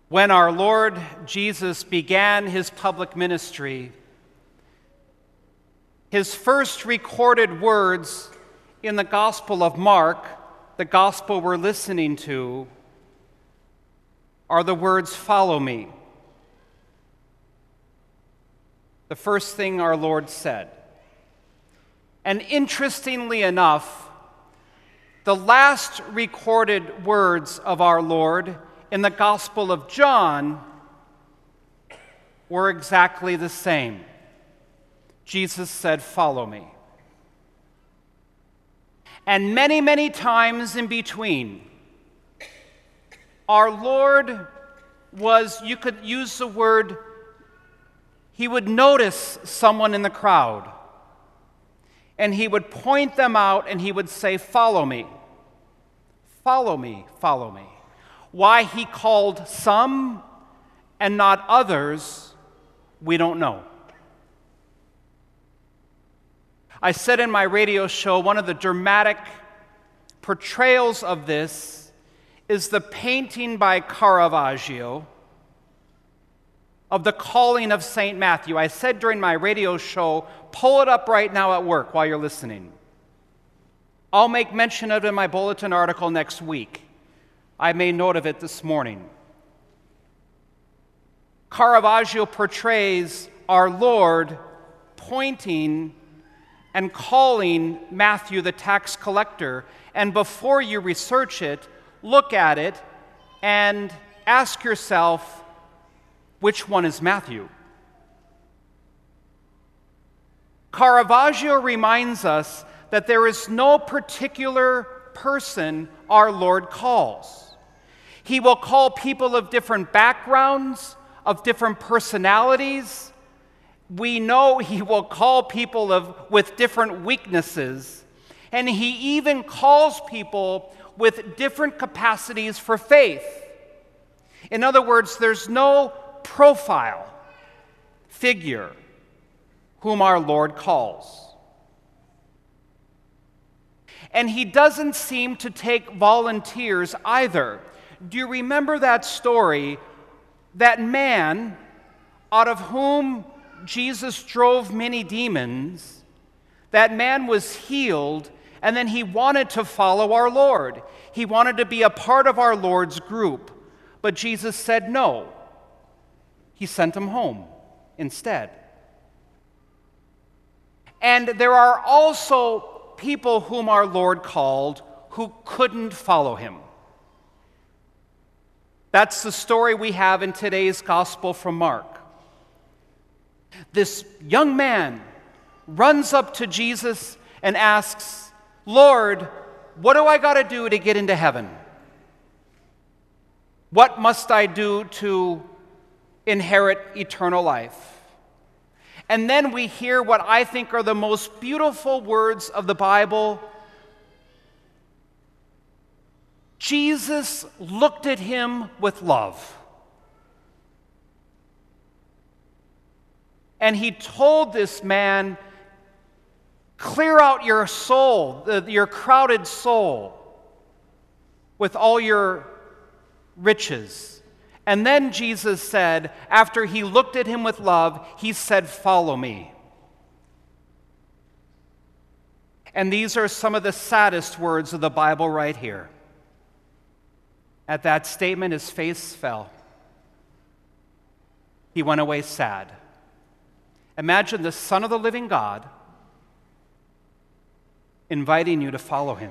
When our Lord Jesus began his public ministry, his first recorded words in the Gospel of Mark, the Gospel we're listening to, are the words, "Follow me." The first thing our Lord said. And interestingly enough, the last recorded words of our Lord in the Gospel of John were exactly the same. Jesus said, "Follow me." And many, many times in between, our Lord was, you could use the word, he would notice someone in the crowd, and he would point them out, and he would say, "Follow me, follow me, follow me." Why he called some and not others, we don't know. I said in my radio show, one of the dramatic portrayals of this is the painting by Caravaggio of the calling of St. Matthew. I said during my radio show, pull it up right now at work while you're listening. I'll make mention of it in my bulletin article next week. I made note of it this morning. Caravaggio portrays our Lord pointing and calling Matthew the tax collector. And before you research it, look at it and ask yourself, which one is Matthew? Caravaggio reminds us that there is no particular person our Lord calls. He will call people of different backgrounds, of different personalities. We know he will call people with different weaknesses, and he even calls people with different capacities for faith. In other words, there's no profile figure whom our Lord calls. And he doesn't seem to take volunteers either. Do you remember that story? That man out of whom Jesus drove many demons, that man was healed, and then he wanted to follow our Lord. He wanted to be a part of our Lord's group, but Jesus said no. He sent him home instead. And there are also people whom our Lord called who couldn't follow him. That's the story we have in today's Gospel from Mark. This young man runs up to Jesus and asks, "Lord, what do I got to do to get into heaven? What must I do to inherit eternal life?" And then we hear what I think are the most beautiful words of the Bible. Jesus looked at him with love. And he told this man, "Clear out your soul, your crowded soul, with all your riches." And then Jesus said, after he looked at him with love, he said, "Follow me." And these are some of the saddest words of the Bible right here. At that statement, his face fell. He went away sad. Imagine the Son of the living God inviting you to follow him.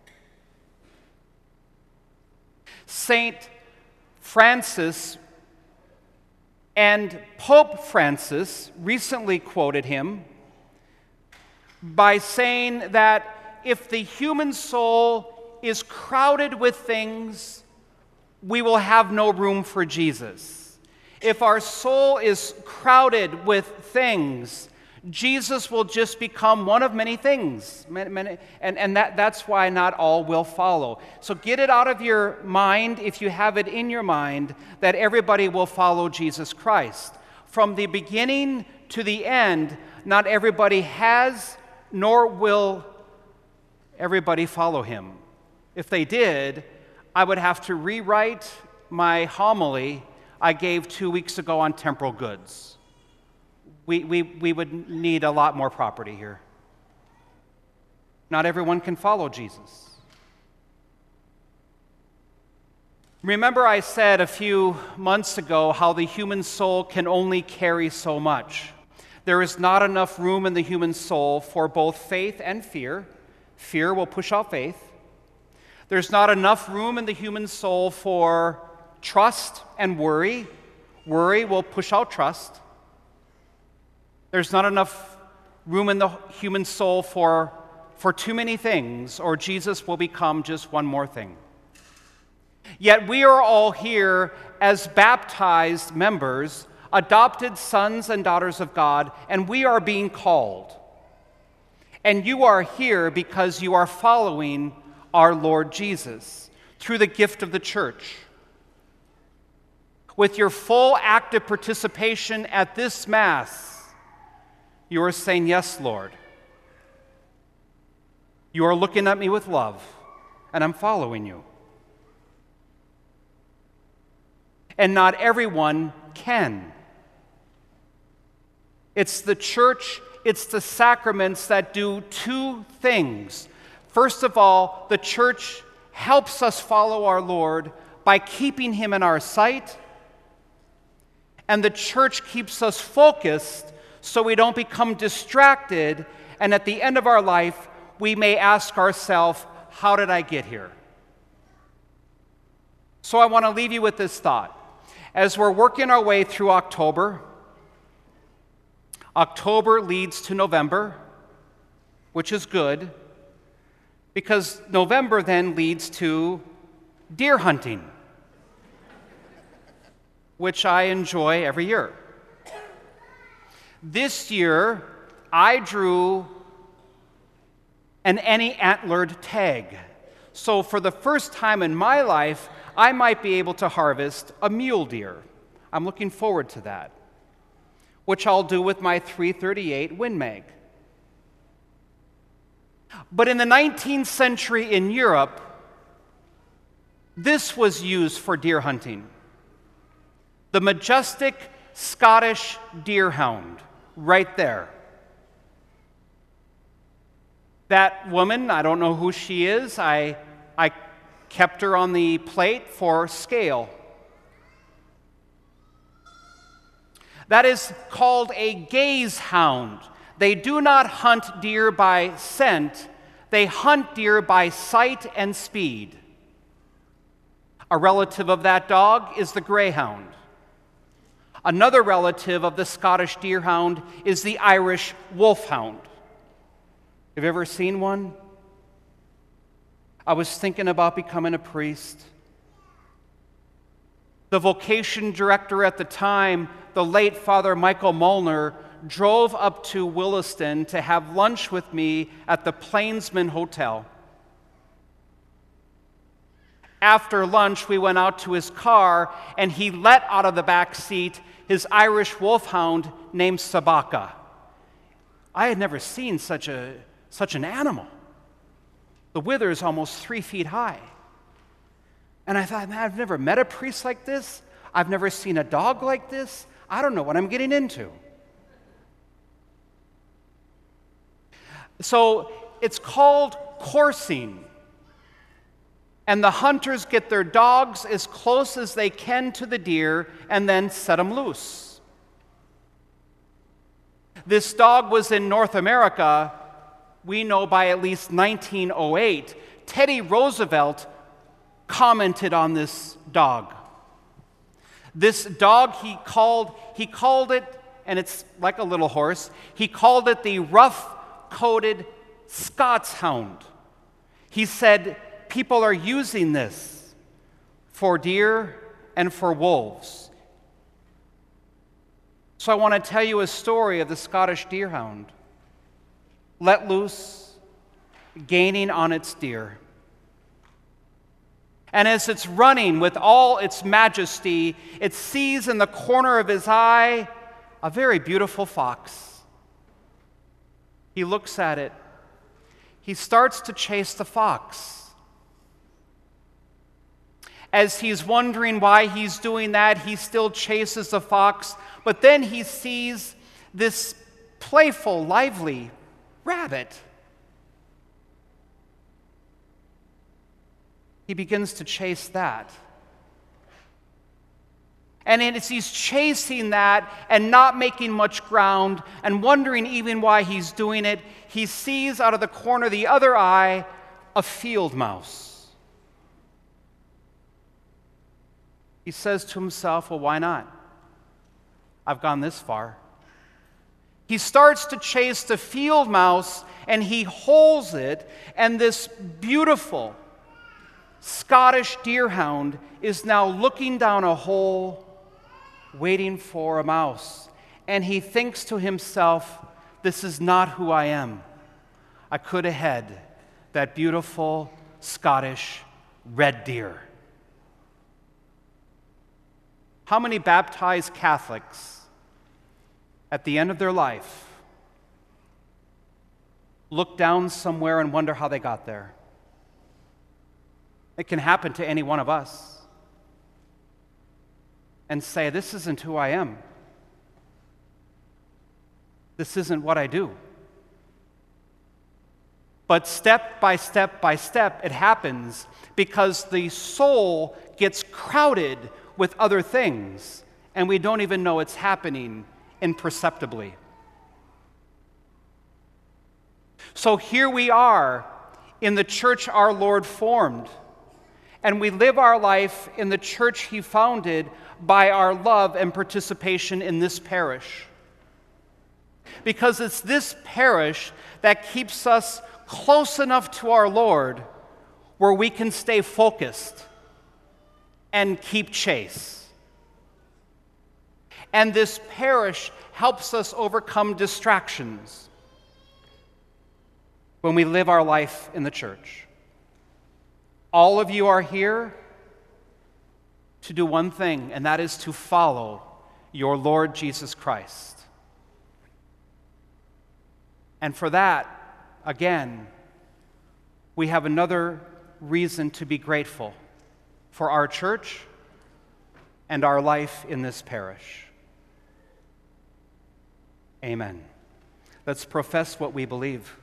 Saint Francis and Pope Francis recently quoted him by saying that if the human soul is crowded with things, we will have no room for Jesus. If our soul is crowded with things, Jesus will just become one of many things. And that's why not all will follow. So get it out of your mind, if you have it in your mind, that everybody will follow Jesus Christ. From the beginning to the end, not everybody has, nor will everybody follow him. If they did, I would have to rewrite my homily I gave 2 weeks ago on temporal goods. We would need a lot more property here. Not everyone can follow Jesus. Remember, I said a few months ago how the human soul can only carry so much. There is not enough room in the human soul for both faith and fear. Fear will push out faith. There's not enough room in the human soul for trust and worry. Worry will push out trust. There's not enough room in the human soul for too many things, or Jesus will become just one more thing. Yet we are all here as baptized members, adopted sons and daughters of God, and we are being called. And you are here because you are following our Lord Jesus through the gift of the church. With your full active participation at this Mass, you are saying, "Yes, Lord." You are looking at me with love, and I'm following you. And not everyone can. It's the church, it's the sacraments that do two things. First of all, the church helps us follow our Lord by keeping him in our sight, and the church keeps us focused so we don't become distracted, and at the end of our life, we may ask ourselves, how did I get here? So I want to leave you with this thought. As we're working our way through October, October leads to November, which is good, because November then leads to deer hunting, which I enjoy every year. This year, I drew an any antlered tag. So for the first time in my life, I might be able to harvest a mule deer. I'm looking forward to that, which I'll do with my .338 Win Mag. But in the 19th century in Europe, this was used for deer hunting. The majestic Scottish deerhound, right there. That woman, I don't know who she is, I kept her on the plate for scale. That is called a gaze hound. They do not hunt deer by scent, they hunt deer by sight and speed. A relative of that dog is the greyhound. Another relative of the Scottish deerhound is the Irish wolfhound. Have you ever seen one? I was thinking about becoming a priest. The vocation director at the time, the late Father Michael Molnar, drove up to Williston to have lunch with me at the Plainsman Hotel. After lunch, we went out to his car, and he let out of the back seat his Irish wolfhound named Sabaka. I had never seen such an animal. The wither is almost 3 feet high. And I thought, man, I've never met a priest like this. I've never seen a dog like this. I don't know what I'm getting into. So it's called coursing. And the hunters get their dogs as close as they can to the deer and then set them loose. This dog was in North America, we know, by at least 1908. Teddy Roosevelt commented on this dog. This dog, he called it, and it's like a little horse, he called it the rough-coated Scots hound. He said, people are using this for deer and for wolves. So I want to tell you a story of the Scottish deerhound, let loose, gaining on its deer. And as it's running with all its majesty, it sees in the corner of his eye a very beautiful fox. He looks at it. He starts to chase the fox. As he's wondering why he's doing that, he still chases the fox, but then he sees this playful, lively rabbit. He begins to chase that. And as he's chasing that and not making much ground and wondering even why he's doing it, he sees out of the corner of the other eye a field mouse. He says to himself, well, why not? I've gone this far. He starts to chase the field mouse, and he holds it, and this beautiful Scottish deerhound is now looking down a hole, waiting for a mouse. And he thinks to himself, this is not who I am. I could have had that beautiful Scottish red deer. How many baptized Catholics at the end of their life look down somewhere and wonder how they got there? It can happen to any one of us. And say, this isn't who I am. This isn't what I do. But step by step by step, it happens because the soul gets crowded with other things, and we don't even know it's happening imperceptibly. So here we are in the church our Lord formed, and we live our life in the church He founded by our love and participation in this parish. Because it's this parish that keeps us close enough to our Lord where we can stay focused and keep chase. And this parish helps us overcome distractions when we live our life in the church. All of you are here to do one thing, and that is to follow your Lord Jesus Christ. And for that, again, we have another reason to be grateful for our church and our life in this parish. Amen. Let's profess what we believe.